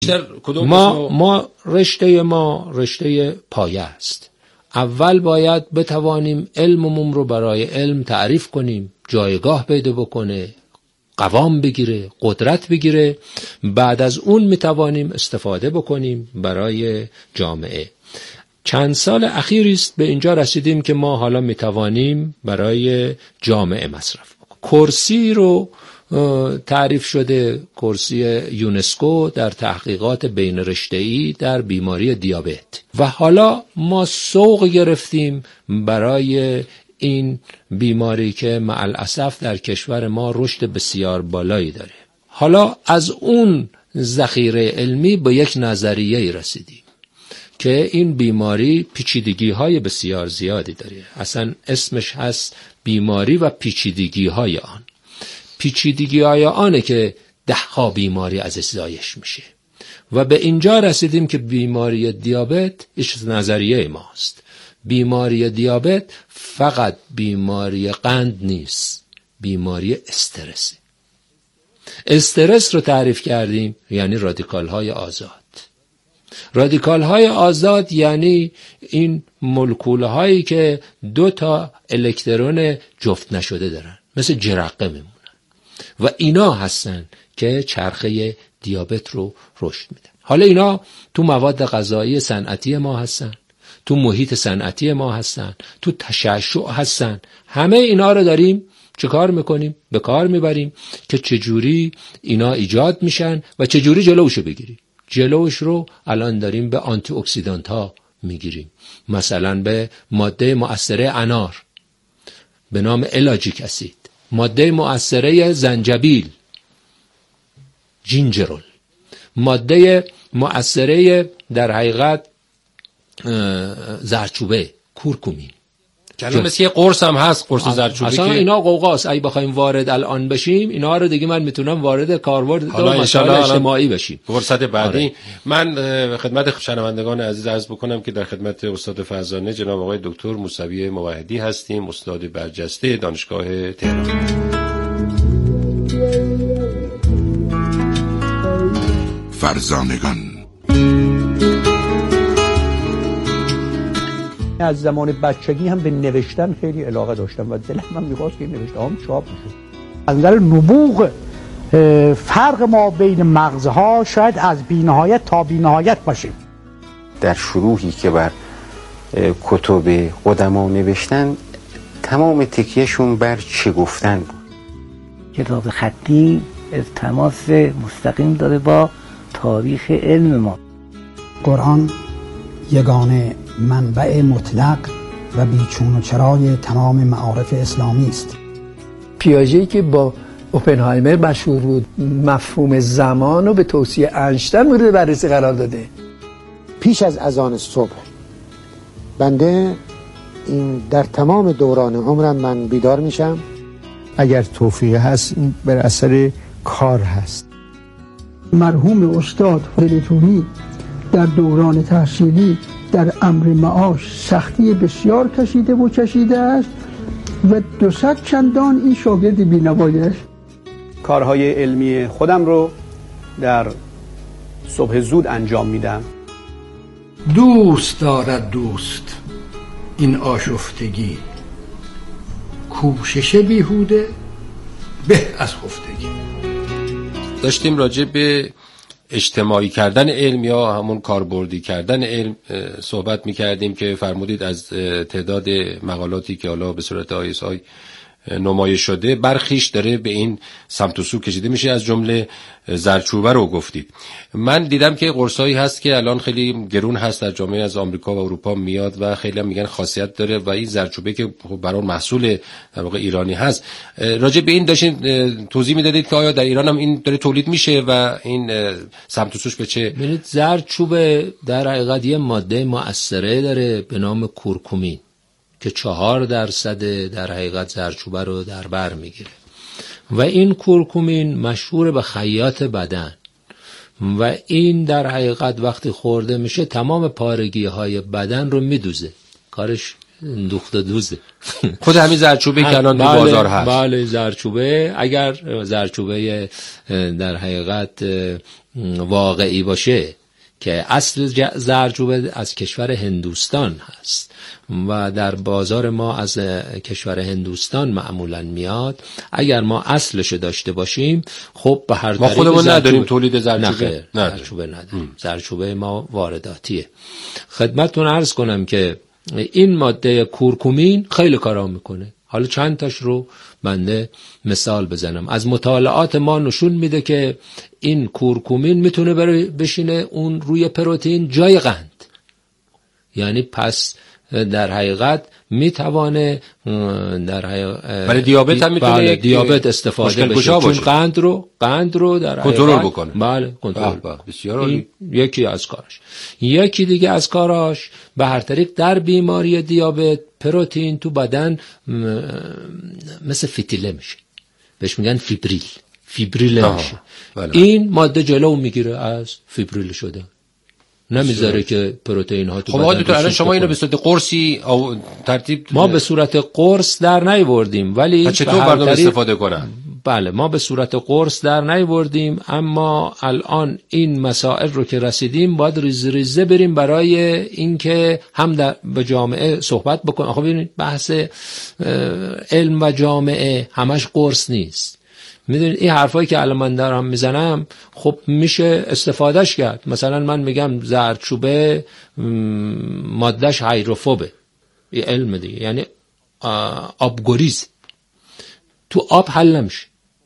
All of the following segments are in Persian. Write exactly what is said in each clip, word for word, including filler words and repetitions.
ما ما رشته ما رشته پایه است. اول باید بتوانیم علممون رو برای علم تعریف کنیم، جایگاه پیدا بکنه، قوام بگیره، قدرت بگیره. بعد از اون میتوانیم استفاده بکنیم برای جامعه. چند سال اخیری است به اینجا رسیدیم که ما حالا میتوانیم برای جامعه مصرف بکنیم. کرسی رو تعریف شده، کرسی یونسکو در تحقیقات بین رشته‌ای در بیماری دیابت، و حالا ما سوق گرفتیم برای این بیماری که مع الاسف در کشور ما رشد بسیار بالایی داره. حالا از اون ذخیره علمی به یک نظریه رسیدیم که این بیماری پیچیدگی‌های بسیار زیادی داره. اصلا اسمش هست بیماری و پیچیدگی‌های آن. پیچیدگی‌های آنه که ده ها بیماری ازش زایش میشه و به اینجا رسیدیم که بیماری دیابت ایش نظریه ماست. بیماری دیابت فقط بیماری قند نیست، بیماری استرس. استرس رو تعریف کردیم یعنی رادیکال های آزاد. رادیکال های آزاد یعنی این مولکول هایی که دو تا الکترون جفت نشده دارن، مثل جرقه میمونن و اینا هستن که چرخه دیابت رو رشد میدن. حالا اینا تو مواد غذایی صنعتی ما هستن، تو محیط صنعتی ما هستن، تو تشعشع هستن. همه اینا رو داریم چه کار میکنیم؟ به کار میبریم که چجوری اینا ایجاد میشن و چجوری جلوشو بگیریم. جلوش رو الان داریم به آنتی اکسیدانت ها میگیریم، مثلا به ماده مؤثره انار به نام الاجیک اسید، ماده مؤثره زنجبیل جینجرول، ماده مؤثره در حقیقت زردچوبه کورکومین که الان مثل یه قرص هم هست، قرص زردچوبه. اصلا اینا قوقاست. اگه بخوایم وارد الان بشیم اینا رو دیگه من میتونم وارد کاربرد مسائل اجتماعی بشیم فرصت بعدی. آره. من خدمت شنوندگان عزیز عرض بکنم که در خدمت استاد فرزانه جناب آقای دکتر موسوی موحدی هستیم، استاد برجسته دانشگاه تهران. فرزانگان از زمان بچگی هم به نوشتن خیلی علاقه داشتم و دلم هم می‌خواست که نوشته‌ام چاپ بشه. از نظر نبوغ فرق ما بین مغزها شاید از بی‌نهایت تا بی‌نهایت باشه. در شروحی که بر کتب قدما نوشتن تمام تکیهشون بر چه گفتن بود. کتاب خطی تماس مستقیم داره با تاریخ علم ما. قرآن یگانه منبع مطلق و بیچون و چرای تمام معارف اسلامی است. پیاژه‌ای که با اوپنهایمر مشهور بود مفهوم زمان رو به توصیه انشتن مورد بررسی قرار داده. پیش از اذان صبح بنده این در تمام دوران عمرم من بیدار میشم. اگر توفیق هست این بر اثر کار هست. مرحوم استاد فریدونی در دوران تحصیلی در امر معاش سختی بسیار کشیده و کشیده است و دو صد چندان این شاگرد بی‌نوایش. کارهای علمی خودم رو در صبح زود انجام میدم. دوست دارد دوست این آشفتگی، کوشش بیهوده به از خفتگی. داشتیم راجع به اجتماعی کردن علم یا همون کاربردی کردن علم صحبت می‌کردیم که فرمودید از تعداد مقالاتی که حالا به صورت آی اس آی نمایش شده برخیش داره به این سمت و سو کشیده میشه، از جمله زردچوبه رو گفتید. من دیدم که قرصایی هست که الان خیلی گرون هست در جامعه از آمریکا و اروپا میاد و خیلی هم میگن خاصیت داره و این زردچوبه که برای محصول در واقع ایرانی هست. راجع به این داشتین توضیح میدادید که آیا در ایران هم این داره تولید میشه و این سمت و سوش به چه؟ ببینید زردچوبه در حقیقت یه ماده مؤثره داره به نام کورکومین که چهار درصد در حقیقت زردچوبه رو در بر میگیره و این کورکومین مشهور به خیاط بدن و این در حقیقت وقتی خورده میشه تمام پارگی های بدن رو میدوزه، کارش دوخت دوزه. خود همین زردچوبه که الان تو بله، بازار هست. بله زردچوبه، اگر زردچوبه در حقیقت واقعی باشه که اصل زردچوبه از کشور هندوستان هست و در بازار ما از کشور هندوستان معمولا میاد، اگر ما اصلش داشته باشیم خب به هر ما خودمون نداریم تولید زردچوبه، زردچوبه نداریم. زردچوبه ما وارداتیه. خدمتتون عرض کنم که این ماده کورکومین خیلی کارا میکنه. حالا چند تاش رو بنده مثال بزنم. از مطالعات ما نشون میده که این کورکومین میتونه بره بشینه اون روی پروتئین جای قند، یعنی پس در حقیقت میتوانه در حقیقت برای دیابت هم میتونه بله دیابت استفاده بشه، چون باشه. قند رو قند رو در کنترل بکنه. بله کنترل. بسیار عالی. یکی از کارش. یکی دیگه از کاراش به هر طریق در بیماری دیابت پروتئین تو بدن مثل فتیله میشه، بهش میگن فیبریل، فیبریل میشه. بله. این ماده جلو میگیره از فیبریل شده، نمیذاره که پروتئین ها تو خب بدن. خب الان شما اینو به صورت قرصی او ترتیب ما به صورت قرص در نیاوردیم، ولی چطور مردم استفاده کنن؟ بله ما به صورت قرص در نیاوردیم، اما الان این مسائل رو که رسیدیم باید ریز ریزه بریم برای اینکه هم در به جامعه صحبت بکنیم. خب ببینید بحث علم و جامعه همش قرص نیست. میدونید این حرفایی که الان من دارم میزنم خب میشه استفادهش کرد. مثلا من میگم زردچوبه مادهش هیدروفوبه، این علم دیگه، یعنی آبگریز تو آب حل نمیشه.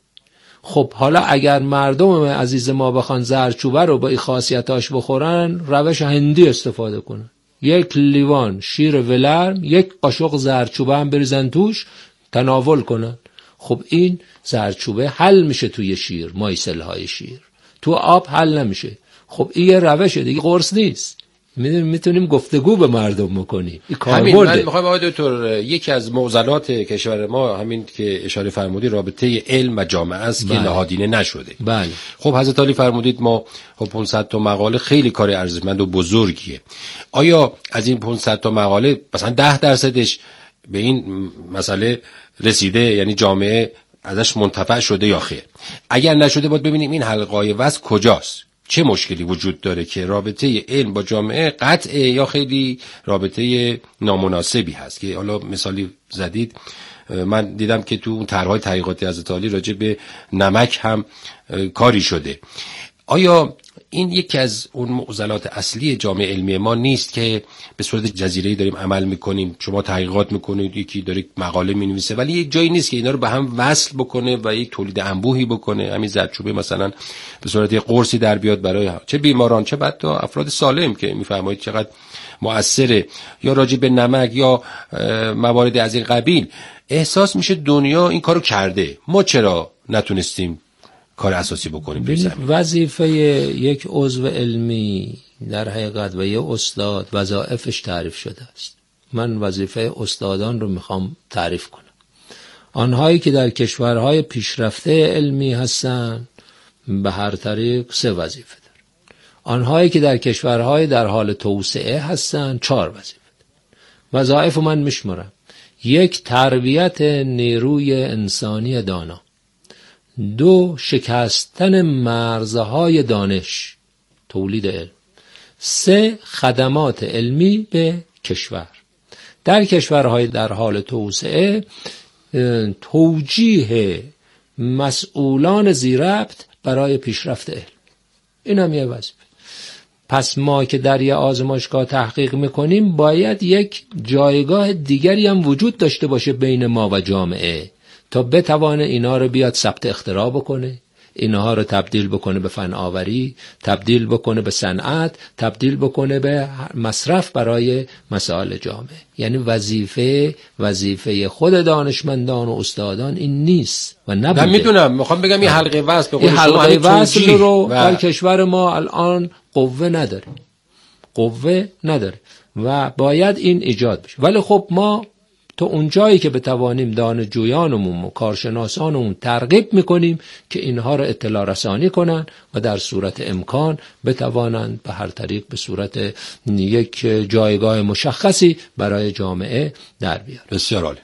خب حالا اگر مردم عزیز ما بخوان زردچوبه رو با این خاصیتاش بخورن، روش هندی استفاده کنن. یک لیوان شیر ولرم، یک قاشق زردچوبه هم بریزن توش تناول کنن. خب این زردچوبه حل میشه توی شیر، مایسل های شیر، تو آب حل نمیشه. خب این یه روشه دیگه، قرص نیست. میدونیم میتونیم گفتگو به مردم بکنیم. همین من میخوایم آقای دکتر، یکی از معضلات کشور ما همین که اشاره فرمودید رابطه علم و جامعه است که نهادینه نشده. بله. خب حضرت علی فرمودید ما خب پانصد تا مقاله خیلی کار ارزشمند و بزرگیه. آیا از این پانصد تا مقاله مثلا ده درصدش به این مسئله رسیده، یعنی جامعه ازش منتفع شده یا خیر؟ اگر نشده باید ببینیم این حلقه‌های وصل کجاست، چه مشکلی وجود داره که رابطه علم با جامعه قطعه یا خیلی رابطه نامناسبی هست. که حالا مثالی زدید، من دیدم که تو اون طرح‌های تحقیقاتی حضرت علی راجع به نمک هم کاری شده. آیا این یکی از اون معضلات اصلی جامعه علمی ما نیست که به صورت جزیره‌ای داریم عمل میکنیم؟ شما تحقیقات میکنید، یکی داره مقاله مینویسه، ولی یک جایی نیست که اینا رو به هم وصل بکنه و یک تولید انبوهی بکنه. همین زردچوبه مثلا به صورت یک قرصی در بیاد برای چه بیماران چه بعد تا افراد سالم که میفرمایید چقدر مؤثره، یا راجع به نمک یا موارد از این قبیل. احساس میشه دنیا این کارو کرده، ما چرا نتونستیم کار اساسی بکنیم؟ وظیفه یک عضو علمی در حقیقت و یک استاد وظایفش تعریف شده است. من وظیفه استادان رو میخوام تعریف کنم. آنهایی که در کشورهای پیشرفته علمی هستن به هر طریق سه وظیفه دارن. آنهایی که در کشورهای در حال توسعه هستن چهار وظیفه دارن. وظایف من میشمارم: یک، تربیت نیروی انسانی دانا. دو، شکستن مرزهای دانش، تولید علم. سه، خدمات علمی به کشور. در کشورهای در حال توسعه توجیه مسئولان ذی‌ربط برای پیشرفت علم، این هم یه وظیفه. پس ما که در یه آزمایشگاه تحقیق میکنیم باید یک جایگاه دیگری هم وجود داشته باشه بین ما و جامعه تا بتوانه اینا رو بیاد ثبت اختراع بکنه، اینها رو تبدیل بکنه به فن آوری، تبدیل بکنه به صنعت، تبدیل بکنه به مصرف برای مسائل جامعه. یعنی وظیفه وظیفه خود دانشمندان و استادان این نیست و نبوده. من میدونم، میخوام بگم این حلقه وصل به این حلقه وصل رو در کشور ما الان قوه نداره، قوه نداره و باید این ایجاد بشه. ولی خب ما تا اونجایی که بتوانیم دانشجویانمون و کارشناسانمون ترغیب میکنیم که اینها را اطلاع رسانی کنن و در صورت امکان بتوانند به هر طریق به صورت یک جایگاه مشخصی برای جامعه در بیارن. بسیار عالی.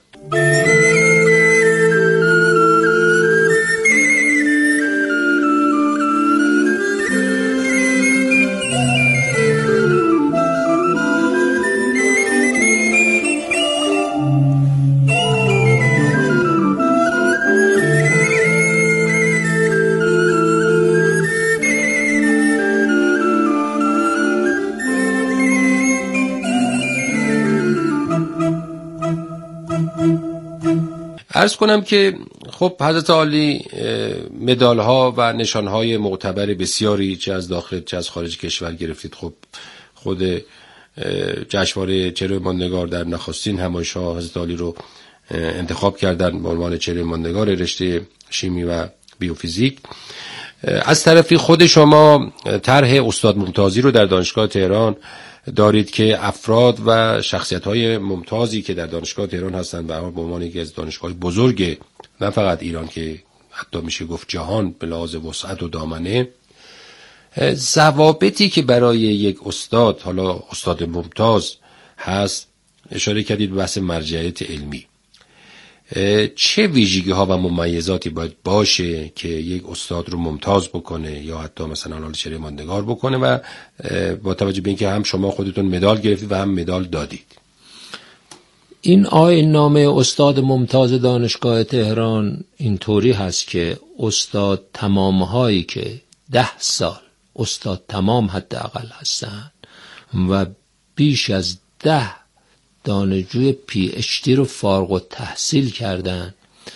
عرض کنم که خب حضرت عالی مدال ها و نشان های معتبر بسیاری چه از داخل چه از خارج کشور گرفتید. خب خود جشنواره چهره ماندگار در نخستین همایش‌ها حضرت عالی رو انتخاب کردن به عنوان چهره ماندگار رشته شیمی و بیوفیزیک. از طرفی خود شما طرح استاد ممتازی رو در دانشگاه تهران دارید که افراد و شخصیت‌های ممتازی که در دانشگاه تهران هستند و به عنوان یکی از دانشگاه بزرگ نه فقط ایران که حتی میشه گفت جهان به لحاظ وسعت و دامنه، ضوابطی که برای یک استاد، حالا استاد ممتاز هست، اشاره کردید به بحث مرجعیت علمی. چه ویژگی ها و ممیزاتی باید باشه که یک استاد رو ممتاز بکنه یا حتی مثلا حالا چهره ماندگار بکنه و با توجه به اینکه هم شما خودتون مدال گرفتید و هم مدال دادید؟ این آیین نامه استاد ممتاز دانشگاه تهران اینطوری هست که استاد تمام هایی که ده سال استاد تمام حداقل هستن و بیش از ده دانشجوی پی اچ دی رو فارغ التحصیل کردن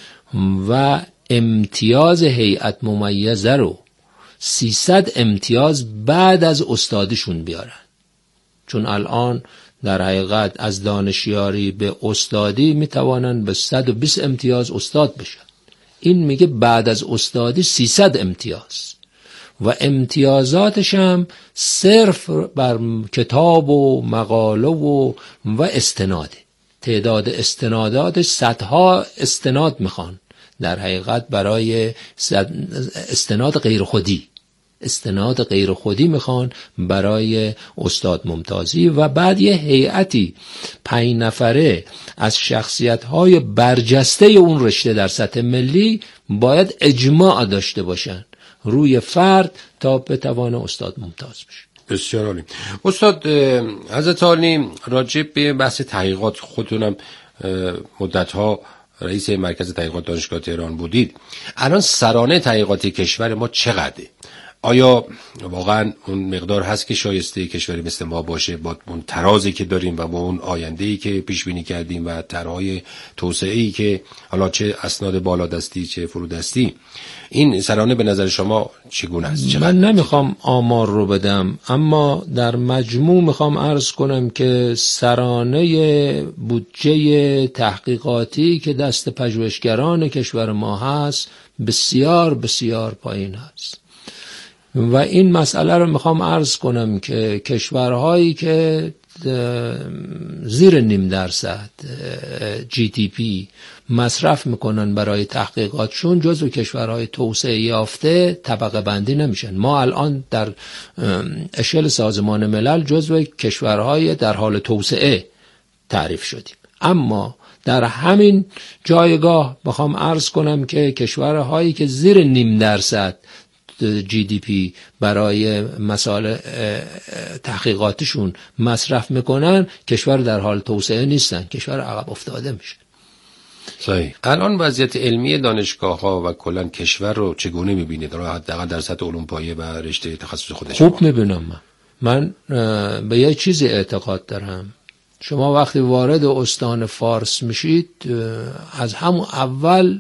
و امتیاز هیئت ممیزه رو سیصد امتیاز بعد از استادیشون بیارن. چون الان در حقیقت از دانشیاری به استادی میتوانن به صد و بیست امتیاز استاد بشن. این میگه بعد از استادی سیصد امتیاز و امتیازاتش هم صرف بر کتاب و مقاله و و استناده. تعداد استناداتش صدها استناد میخوان در حقیقت برای استناد غیر خودی استناد غیر خودی میخوان برای استاد ممتازی و بعد یه هیئتی پنج نفره از شخصیت‌های برجسته اون رشته در سطح ملی باید اجماع داشته باشن روی فرد تا بتوانه استاد ممتاز بشه. بسیار عالی. استاد حضرت عالی راجع به بحث تحقیقات، خودتونم مدت‌ها رئیس مرکز تحقیقات دانشگاه تهران بودید. الان سرانه تحقیقاتی کشور ما چقدره؟ آیا واقعا اون مقدار هست که شایسته کشوری مثل ما باشه با اون ترازی که داریم و با اون آینده‌ای که پیش بینی کردیم و طرح‌های توسعه‌ای که حالا چه اسناد بالادستی چه فرودستی، این سرانه به نظر شما چگونه است؟ من نمیخوام آمار رو بدم، اما در مجموع میخوام عرض کنم که سرانه بودجه تحقیقاتی که دست پژوهشگران کشور ما هست بسیار بسیار پایین هست و این مسئله رو میخوام عرض کنم که کشورهایی که زیر نیم درصد جی دی پی مصرف میکنن برای تحقیقاتشون جزو کشورهای توسعه یافته طبقه بندی نمیشن. ما الان در اشل سازمان ملل جزو کشورهای در حال توسعه تعریف شدیم، اما در همین جایگاه بخوام عرض کنم که کشورهایی که زیر نیم درصد جی دی پی برای مسائل تحقیقاتشون مصرف میکنن کشور در حال توسعه نیستن، کشور عقب افتاده میشه. صحیح. الان وضعیت علمی دانشگاه ها و کلا کشور رو چگونه میبینید؟ حداقل در سطح علوم پایه و رشته تخصص خودش. خوب میبینم. من من به یه چیزی اعتقاد دارم. شما وقتی وارد استان فارس میشید از همون اول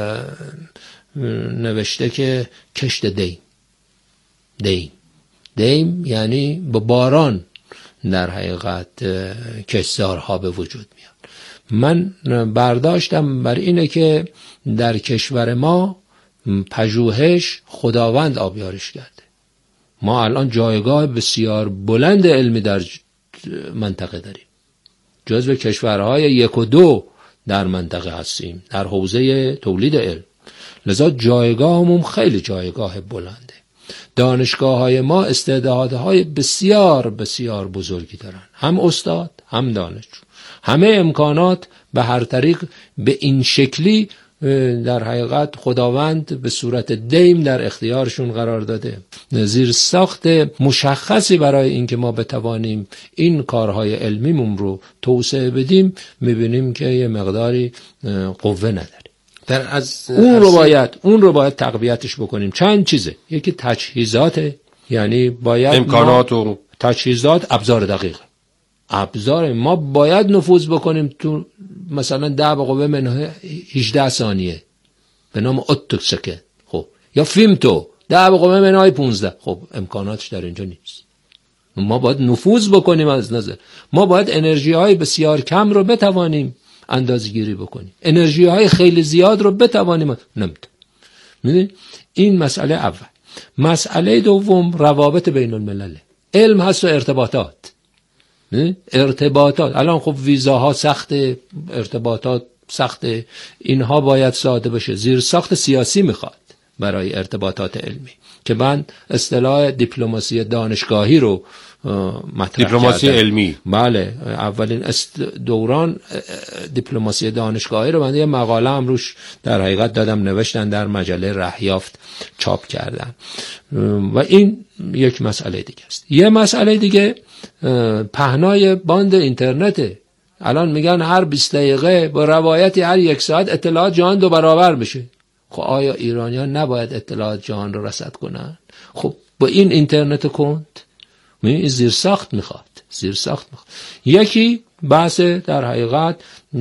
نوشته که کشت دیم دیم دیم یعنی با باران در حقیقت کشتزارها به وجود میاد. من برداشتم بر اینه که در کشور ما پژوهش خداوند آبیارش کرده. ما الان جایگاه بسیار بلند علمی در منطقه داریم، جزو کشورهای یک و دو در منطقه هستیم در حوزه تولید علم، لذا جایگاهمون خیلی جایگاه بلنده. دانشگاه‌های ما استعدادهای بسیار بسیار بزرگی دارن، هم استاد هم دانشجو، همه امکانات به هر طریق به این شکلی در حقیقت خداوند به صورت دیم در اختیارشون قرار داده. زیر ساخت مشخصی برای اینکه ما بتوانیم این کارهای علمیمون رو توسعه بدیم میبینیم که یه مقداری قوه نداره. در از اون رو باید اون رو باید تقویتش بکنیم. چند چیزه، یکی تجهیزات، یعنی باید امکانات و تجهیزات، ابزار دقیق، ابزار ما باید نفوذ بکنیم تو مثلا ده به قوه منهای هجده ثانیه به نام اتوکسکه، خب یا فیمتو ده به قوه منهای پانزده، خب امکاناتش در اینجا نیست. ما باید نفوذ بکنیم. از نظر ما باید انرژی های بسیار کم رو بتوانیم اندازه‌گیری بکنیم، انرژی های خیلی زیاد رو بتوانیم نمیتونیم. میدونید این مسئله اول. مسئله دوم روابط بین الملل، علم هست و ارتباطات. ارتباطات الان خب ویزاها سخته، ارتباطات سخته، اینها باید ساده بشه. زیر ساخت سیاسی میخواد برای ارتباطات علمی که من اصطلاح دیپلماسی دانشگاهی رو مطرح دیپلماسی کردم. علمی، بله، اولین دوران دیپلماسی دانشگاهی رو من یه مقاله هم روش در حقیقت دادم، نوشتن در مجله رهیافت چاپ کردن و این یک مسئله دیگه است. یه مسئله دیگه پهنای باند اینترنته. الان میگن هر بیست دقیقه با روایتی هر یک ساعت اطلاعات جهان دو برابر بشه. خب آیا ایرانیان نباید اطلاعات جهان رو رصد کنن؟ خب با این اینترنت کند این زیر ساخت میخواد، زیر ساخت میخواد. یکی بحث در حقیقت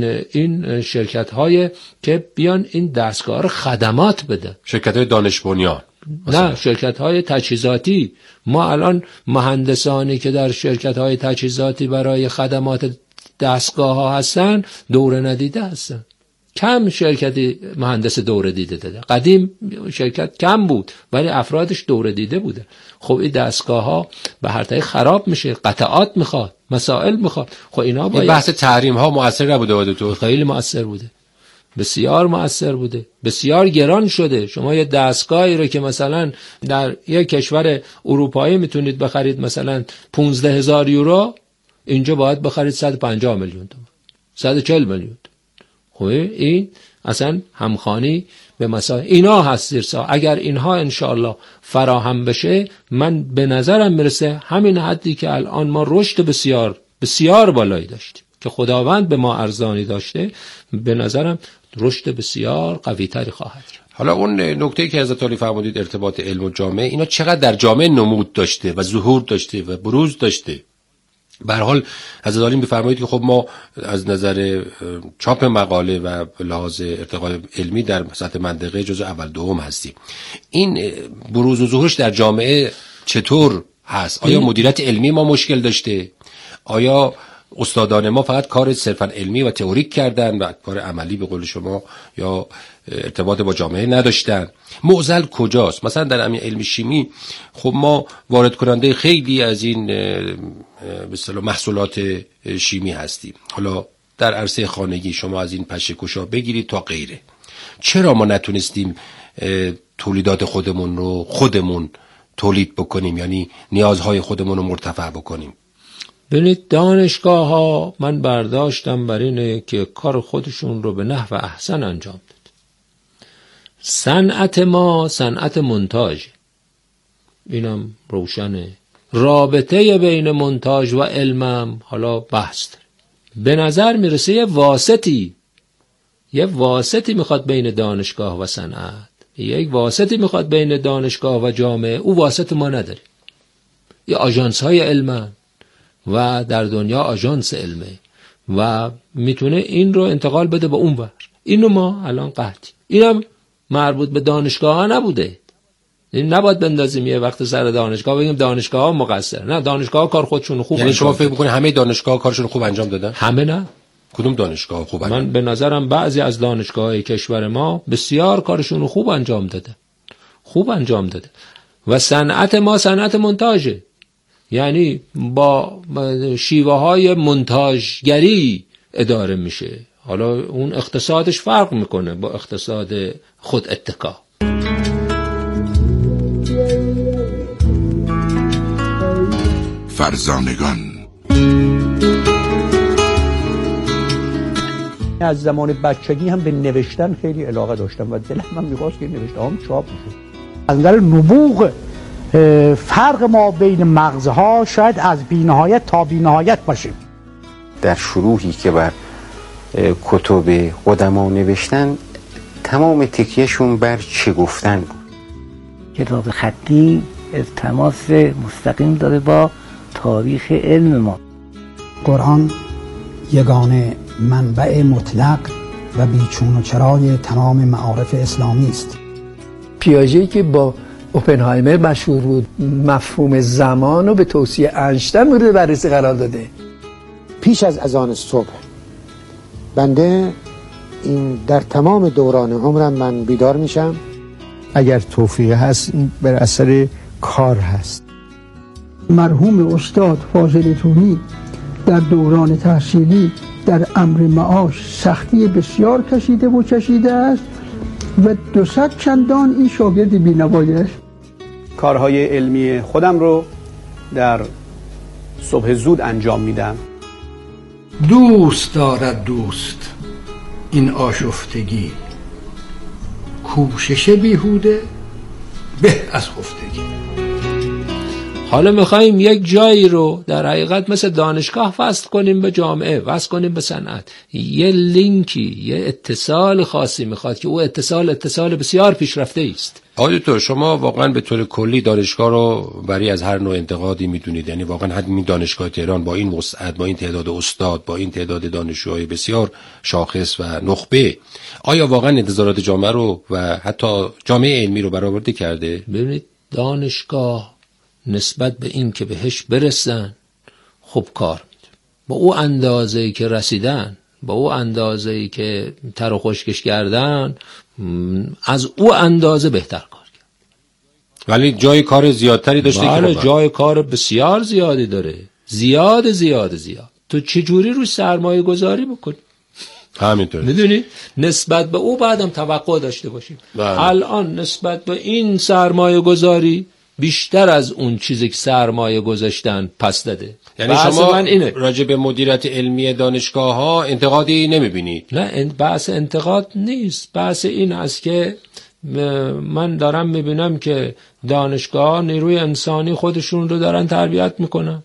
این شرکت های که بیان این دستگاه رو خدمات بده، شرکت های دانش بنیان، نه شرکت های تجهیزاتی. ما الان مهندسانی که در شرکت های تجهیزاتی برای خدمات دستگاه ها هستن دوره ندیده هستن. کم شرکتی مهندس دوره دیده داده. قدیم شرکت کم بود ولی افرادش دوره دیده بوده. خب این دستگاه ها به هر طریق خراب میشه، قطعات میخواد، مسائل میخواد. خب اینا باید بحث تحریم ها مؤثر نبوده بود تو؟ خیلی مؤثر بوده، بسیار مؤثر بوده، بسیار گران شده. شما یه دستگاهی رو که مثلا در یک کشور اروپایی میتونید بخرید مثلا پانزده هزار یورو، اینجا باید بخرید صد و پنجاه میلیون تومان، صد و چهل میلیون. خب این اصلا همخوانی به مسائل اینا هست زیرسا. اگر اینها انشاءالله فراهم بشه، من به نظرم میرسه همین حدی که الان ما رشد بسیار بسیار بالایی داشتیم که خداوند به ما ارزانی داشته، به نظرم رشد بسیار قوی تری خواهد شد. حالا اون نکته‌ای که حضرت علی فرمودید ارتباط علم و جامعه، اینا چقدر در جامعه نمود داشته و ظهور داشته و بروز داشته؟ به هر حال حضرت علی می‌فرمایید که خب ما از نظر چاپ مقاله و لحاظ ارتقای علمی در سطح منطقه جزو اول دوم هستیم. این بروز و ظهورش در جامعه چطور هست؟ آیا مدیریت علمی ما مشکل داشته؟ آیا استادان ما فقط کار صرفا علمی و تئوریک کردن و کار عملی به قول شما یا ارتباط با جامعه نداشتن؟ معضل کجاست؟ مثلا در همین علم شیمی خب ما وارد کننده خیلی از این به اصطلاح محصولات شیمی هستیم. حالا در عرصه خانگی شما از این پشه‌کشا بگیرید تا غیره. چرا ما نتونستیم تولیدات خودمون رو خودمون تولید بکنیم، یعنی نیازهای خودمون رو مرتفع بکنیم؟ ببینید دانشگاه ها من برداشتم بر اینه که کار خودشون رو به نحو احسن انجام داد. صنعت ما صنعت مونتاژ، اینم روشنه. رابطه بین مونتاژ و علمم حالا بحث داره. به نظر میرسه یه واسطی یه واسطی میخواد بین دانشگاه و صنعت، یک واسطی میخواد بین دانشگاه و جامعه. او واسط ما نداره. یه آژانس های علمن و در دنیا آژانس علمه و میتونه این رو انتقال بده به اون ور. اینو ما الان قحطی. اینم مربوط به دانشگاه ها نبوده. این نباید بندازیم یه وقت سر دانشگاه بگیم دانشگاه ها مقصر. نه، دانشگاه ها کار خودشون خوب. یعنی شما فکر می‌کنید همه دانشگاه ها کارشون خوب انجام دادن؟ همه نه. کدوم دانشگاه خوب انجام؟ من به نظرم بعضی از دانشگاه‌های کشور ما بسیار کارشون خوب انجام داده. خوب انجام داده. و صنعت ما صنعت مونتاژه. یعنی با شیوه های مونتاژگری اداره میشه. حالا اون اقتصادش فرق میکنه با اقتصاد خود اتکا. فرزانگان. از زمان بچگی هم به نوشتن خیلی علاقه داشتم و دلم من می‌خواست که نوشته‌هام چاپ بشه. از نظر نبوغ فرق ما بین مغزها شاید از بی‌نهایت تا بی‌نهایت باشه. در شروحی که بر کتب قدما نوشتن تمام تکیهشون بر چه گفتن بود. کتاب خطی تماس مستقیم داره با تاریخ علم ما. قرآن یگانه منبع مطلق و بیچون و چرای تمام معارف اسلامی است. پیاژه‌ای که با اوپنهایمر مشهور بود مفهوم زمان رو به توصیه انشتن مورد بررسی قرار داده. پیش از اذان صبح بنده این در تمام دوران عمرم من بیدار میشم. اگر توفیق هست این بر اثر کار هست. مرحوم استاد فاضل تومی در دوران تحصیلی در امر معاش سختی بسیار کشیده و کشیده است و دو صد چندان این شاگرد بی‌نوایش. کارهای علمی خودم رو در صبح زود انجام میدم. دوست دارد دوست این آشفتگی، کوشش بیهوده به از خفتگی. حالا میخواییم یک جایی رو در حقیقت مثل دانشگاه وصل کنیم به جامعه، وصل کنیم به صنعت. یه لینکی، یه اتصال خاصی میخواد که او اتصال اتصال بسیار پیشرفته است. آقای دکتر، شما واقعا به طور کلی دانشگاه رو بری از هر نوع انتقادی میدونید؟ یعنی واقعا همین دانشگاه تهران با این وسعت، با این تعداد استاد، با این تعداد دانشجوهای بسیار شاخص و نخبه، آیا واقعا انتظارات جامعه رو و حتی جامعه علمی رو برآورده کرده؟ ببینید دانشگاه نسبت به این که بهش برسن خوب کار میده. با او اندازه‌ای که رسیدن، با او اندازه‌ای که تر و خشکش کردن، از او اندازه بهتر کار کرد. ولی جای کار زیادتری داشته که بله جای کار بسیار زیادی داره. زیاد زیاد زیاد. تو چجوری روی سرمایه گذاری بکنی؟ همینطور. میدونی نسبت به او بعدم توقع داشته باشیم. بله. الان نسبت به این سرمایه گذاری بیشتر از اون چیزی که سرمایه گذاشتن پس داده. یعنی شما راجع به مدیریت علمی دانشگاه ها انتقادی نمیبینید؟ نه، بحث انتقاد نیست. بحث این است که من دارم میبینم که دانشگاه نیروی انسانی خودشون رو دارن تربیت میکنن.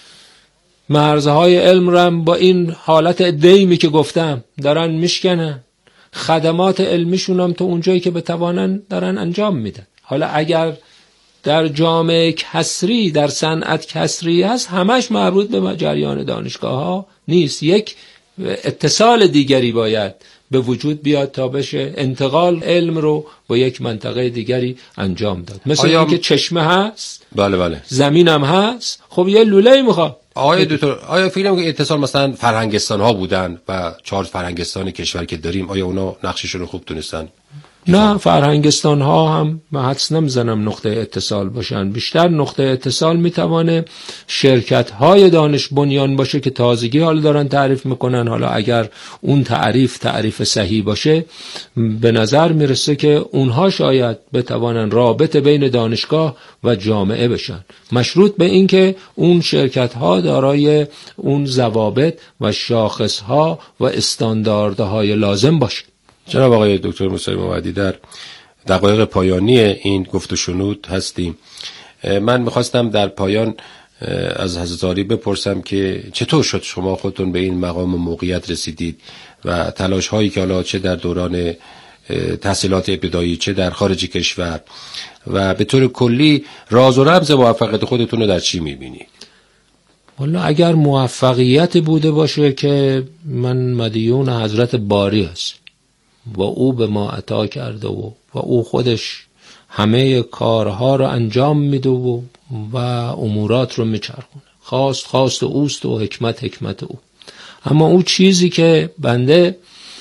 مرزهای علم رو با این حالت دیمی که گفتم دارن میشکنن. خدمات علمیشون هم تا اونجایی که بتوانن دارن انجام میدن. حالا اگر در جامعه کسری، در صنعت کسری هست، همش مربوط به جریان دانشگاه ها نیست. یک اتصال دیگری باید به وجود بیاد تا بشه انتقال علم رو با یک منطقه دیگری انجام داد. مثل آیا... اینکه چشمه هست، بله بله، زمین هم هست، خب یه لوله میخواد. آقای دکتر، آیا فکر که اتصال مثلا فرهنگستان ها بودن و چهار فرهنگستان کشور که داریم، آیا اونا نقششون رو خوب تونستن؟ نه، فرهنگستان ها هم من حدس نمیزنم نقطه اتصال باشن. بیشتر نقطه اتصال میتوانه شرکت های دانش بنیان باشه که تازگی حالا دارن تعریف میکنن. حالا اگر اون تعریف تعریف صحیح باشه، به نظر میرسه که اونها شاید بتوانن رابطه بین دانشگاه و جامعه بشن، مشروط به این که اون شرکت ها دارای اون ضوابط و شاخص ها و استانداردهای لازم باشه. جناب آقای دکتر موسوی موعدی، در دقایق پایانی این گفت و شنود هستیم. من میخواستم در پایان از حضرت عالی بپرسم که چطور شد شما خودتون به این مقام و موقعیت رسیدید و تلاش هایی که حالا چه در دوران تحصیلات ابتدایی چه در خارج کشور و به طور کلی راز و رمز موفقیت خودتون رو در چی میبینید؟ والا اگر موفقیت بوده باشه که من مدیون حضرت باری هست و او به ما عطا کرده و و او خودش همه کارها رو انجام میده و و امورات رو میچرخونه. خواست خواست اوست و حکمت حکمت او. اما او چیزی که بنده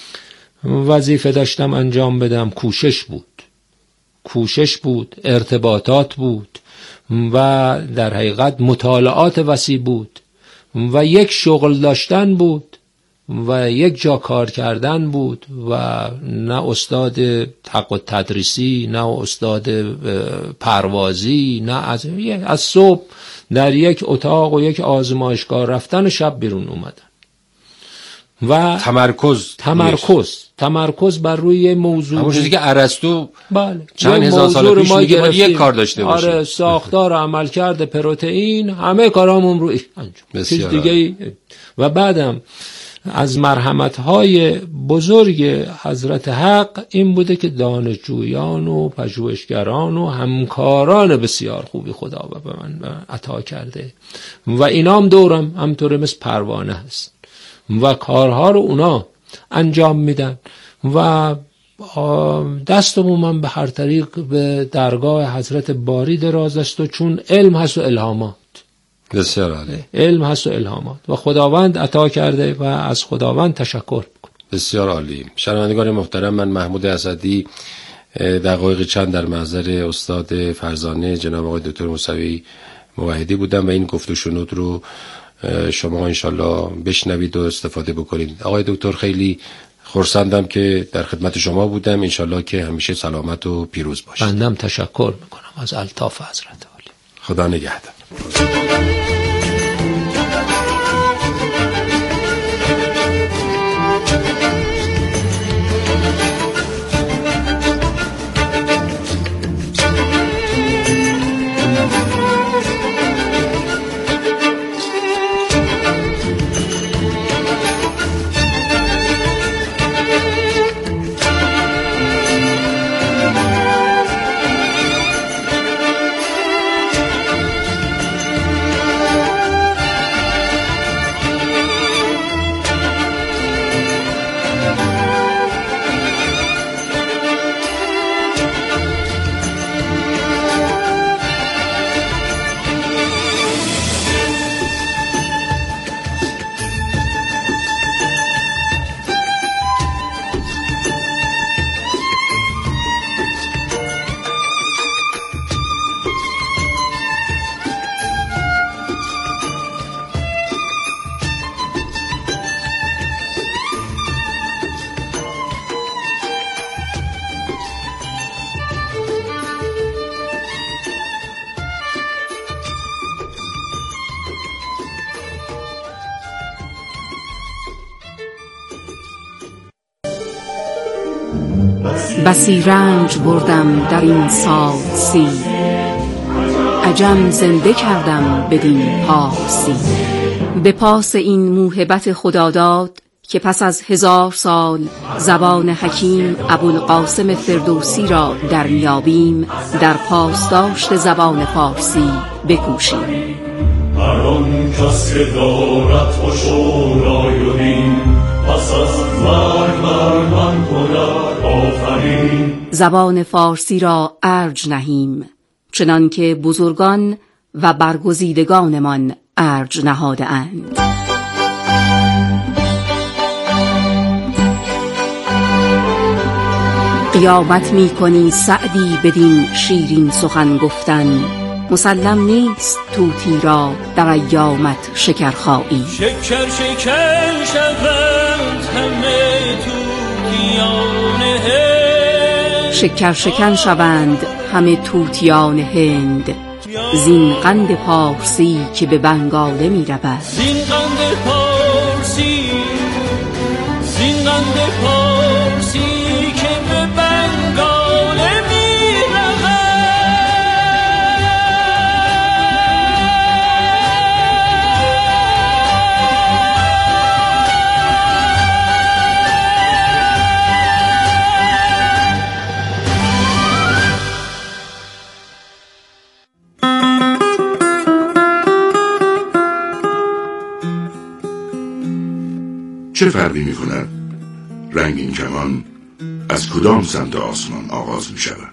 وظیفه داشتم انجام بدم کوشش بود. کوشش بود، ارتباطات بود و در حقیقت مطالعات وسیع بود و یک شغل داشتن بود و یک جا کار کردن بود و نه استاد حق تدریسی، نه استاد پروازی، نه از از صبح در یک اتاق و یک آزمایشگاه رفتن و شب بیرون اومدن و تمرکز تمرکز نیست. تمرکز بر روی موضوع، همون چیزی که ارسطو بله چند هزار سال پیش میگه باید یک کار داشته باشه. آره، ساختار عملکرد پروتئین، همه کارامون روی انجام چیز دیگه ای. و بعدم از مرحمت‌های بزرگ حضرت حق این بوده که دانشجویان و پژوهشگران و همکاران بسیار خوبی خدا به من عطا کرده و اینام دورم همطوره مثل پروانه هست و کارها رو اونا انجام میدن و دستمون من به هر طریق به درگاه حضرت باری دراز است و چون علم هست و الهامات، بسیار عالی، علم هست و الهامات و خداوند عطا کرده و از خداوند تشکر میکنم. بسیار عالی. شنوندگان محترم، من محمود اسدی دقایق چند در محضر استاد فرزانه جناب آقای دکتر موسوی موحدی بودم و این گفت و شنود رو شما انشالله بشنوید و استفاده بکنید. آقای دکتر خیلی خرسندم که در خدمت شما بودم، انشالله که همیشه سلامت و پیروز باشید. بندم تشکر میکنم از الطاف حضرت عالی. خدا نگهدار. بسی رنج بردم در این سال سی، عجم زنده کردم بدین پارسی. به پاس این موهبت خداداد که پس از هزار سال زبان حکیم ابوالقاسم فردوسی را در میابیم، در پاسداشت زبان فارسی بکوشیم. هر آن کس که دارد خوش و رای پس از مرگ بر من کند آفرین. زبان فارسی را ارج نهیم چنان که بزرگان و برگزیدگانمان ارج نهاده اند. قیامت می کنی سعدی بدین شیرین سخن گفتن، مسلم نیست طوطی را در ایامت شکرخایی. شکر شکر شوند همه طوطیان هند، شکر شکن شوند همه طوطیان هند. زین قند پارسی که به بنگاله می رود، زین قند پارسی، زین قند پارسی که به بنگاله می رود. چه فرقی می کند رنگین کمان از کدام سمت آسمان آغاز می شود؟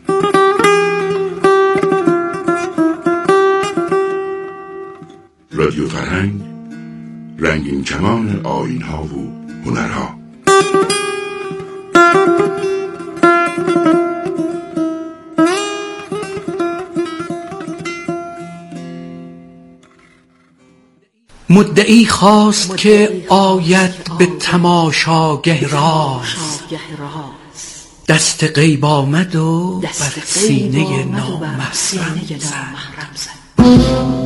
رادیو فرهنگ، رنگین کمان آیین ها و هنرها. مدعی خواست که آید به تماشاگه راز، دست غیب آمد و بر سینه نامحرم زد.